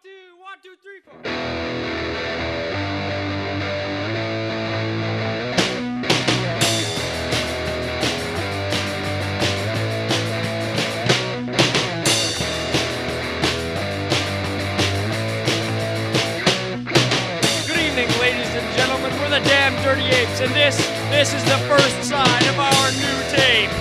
2, 3, 4. Ladies and gentlemen, we're the Damn Dirty Apes, and this is the first side of our new tape.